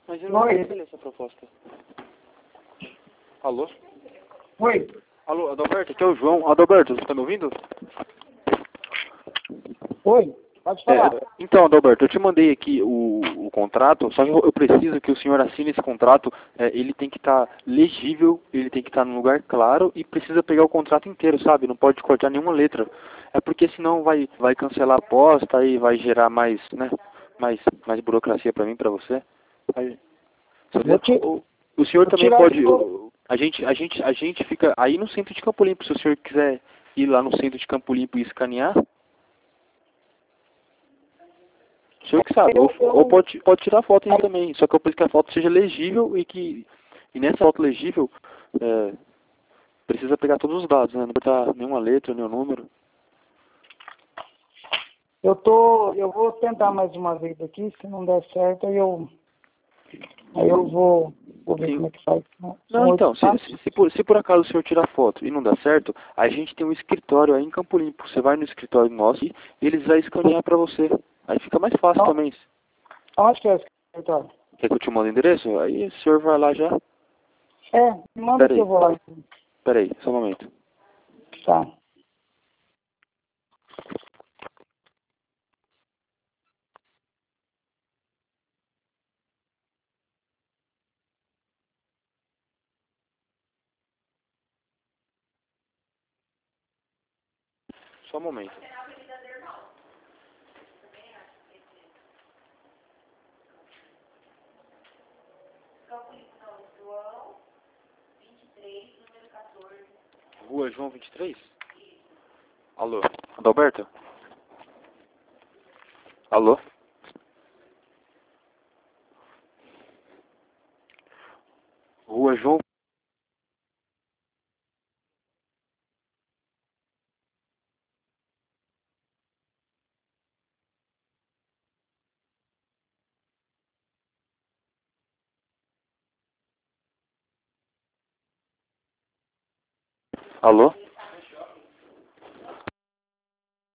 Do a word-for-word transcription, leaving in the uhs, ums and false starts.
Mas eu não Oi. recebi essa proposta. Alô? Oi. Alô, Adalberto, aqui é o João. Adalberto, você tá me ouvindo? Oi. Pode É, falar. então, Adalberto, eu te mandei aqui o, o contrato, só que eu, eu preciso que o senhor assine esse contrato. É, ele tem que estar legível, ele tem que estar num lugar claro e precisa pegar o contrato inteiro, sabe? Não pode cortar nenhuma letra. É porque senão vai, vai cancelar a aposta e vai gerar mais, né? Mais, mais burocracia pra mim, pra você. Aí, Vou ti- o, o senhor vou também tirar pode. isso. A gente, a gente, a gente fica aí no centro de Campo Limpo. Se o senhor quiser ir lá no centro de Campo Limpo e escanear, o senhor que sabe. Ou, Eu, ou eu, pode, pode tirar foto aí também. Só que eu preciso que a foto seja legível e que e nessa foto legível é, precisa pegar todos os dados, né? Não precisa botar nenhuma letra, nenhum número. eu tô. Eu vou tentar mais uma vez aqui. Se não der certo, aí eu. Aí eu vou, vou ver Sim. como é que faz. São Não, oito então, se, passos. se, se por, se por acaso o senhor tirar foto e não dá certo, a gente tem um escritório aí em Campo Limpo. Você vai no escritório nosso e eles vão escanear pra você. Aí fica mais fácil Não, também. onde que é esse escritório? Quer que eu te mande o endereço? Aí o senhor vai lá já. É, me manda Pera que eu aí, vou lá. pera aí, só um momento. Tá. Só um momento. Rua João vinte e três? Alô, Adalberto? Alô? Rua João... Alô?